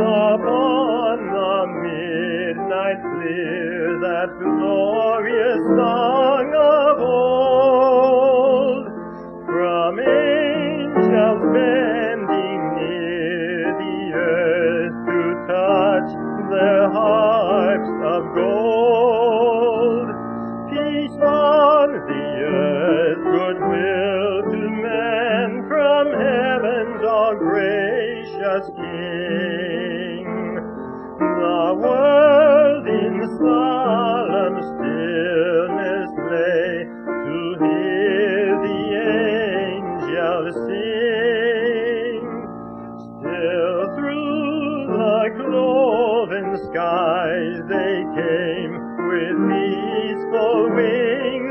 Upon the midnight clear, that glorious song of old, from angels bending near the earth to touch their harps of gold. Peace on the earth, goodwill to men, from heaven's all gracious King. The world in solemn stillness lay to hear the angels sing. Still through the cloven skies they came with peaceful wings.